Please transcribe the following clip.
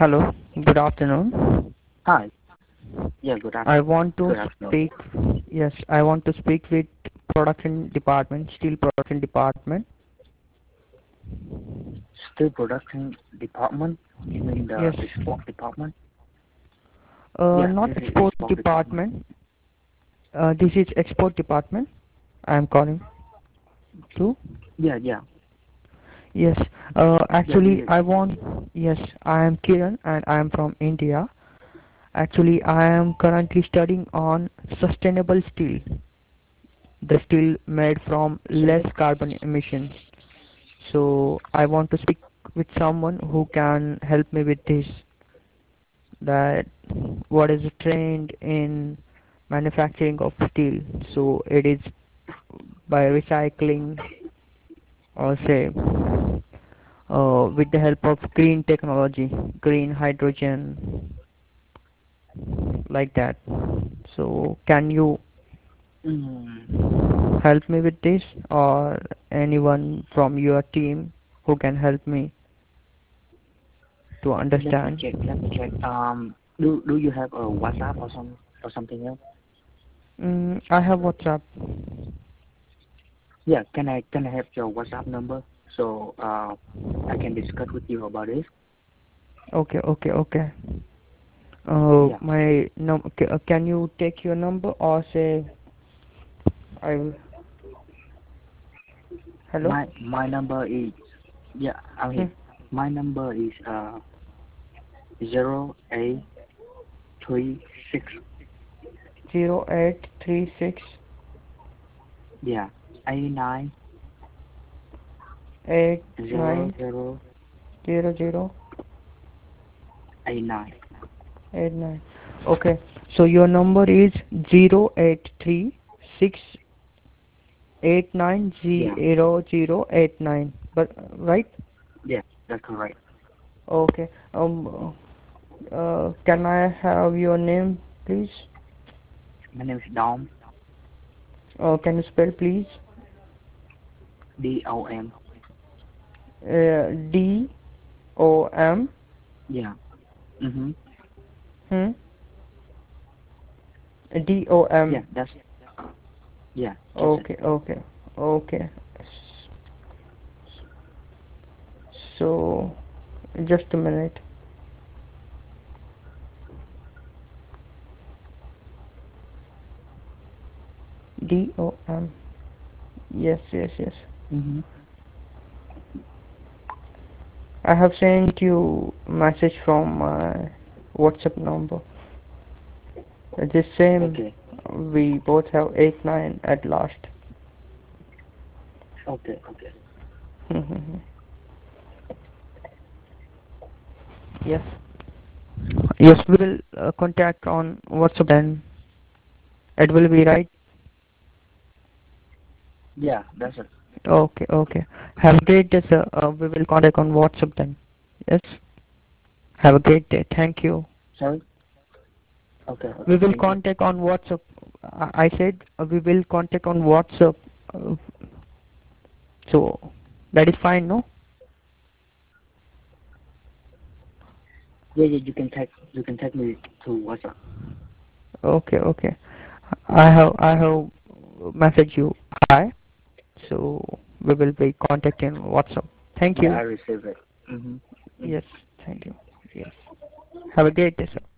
Hello, good afternoon. Hi. Yeah, good I afternoon. want to Good afternoon. speak, yes, I want to speak with production department, steel production department. Steel production department? You mean the Yes, export department? Yeah, not this is export export department. department. This is export department. I am calling to. Yeah, yeah, Yes, yeah, this actually, is, yes, I am Kiran and I am from India. Actually, I am currently studying on sustainable steel, the steel made from less sorry? carbon emissions. So I want to speak with someone who can help me with this. That what is the trend in manufacturing of steel? So it is by recycling or say with the help of green technology, green hydrogen, like that. So can you Mm, help me with this, or anyone from your team who can help me to let me understand? check, let me check. Do you have a WhatsApp or something else? I have WhatsApp. Yeah, can I have your WhatsApp number so I can discuss with you about this? Okay, okay, okay. Yeah, My can you take your number or say I will? Hello. my number is, yeah, I'm Hmm. here. My number is 0836, 0836 yeah, 89 eight zero nine zero zero zero 89. 89. Okay. So your number is 0836 89 Yeah, 0089. But right? yeah, that's correct. Okay. Can I have your name, please? My name is Dom, Can you spell, please? DOM. DOM. Yeah. Mhm. Hmm. DOM. Yeah, that's, yeah, that's it. Okay, okay, okay. So, just a minute. DOM. Yes, yes, yes. Mhm. I have sent you message from my WhatsApp number. The same. Okay. We both have 89 at last. Okay. Okay. Yes. Yes, we will contact on WhatsApp then. It will be right. Yeah, that's it. Okay, okay. Have a great day, sir. We will contact on WhatsApp then. Yes. Have a great day. Thank you. Sorry. Okay. We Okay. will Thank you. contact on WhatsApp. I said we will contact on WhatsApp. Uh, so that is fine, no? Yeah, yeah. You can text me to WhatsApp. Okay, okay. I have messaged you. Hi. So we will be contacting WhatsApp. Thank Yeah, I you. received it. Mhm. Mhm. Yes. Thank you. Yes. Have a great day, sir.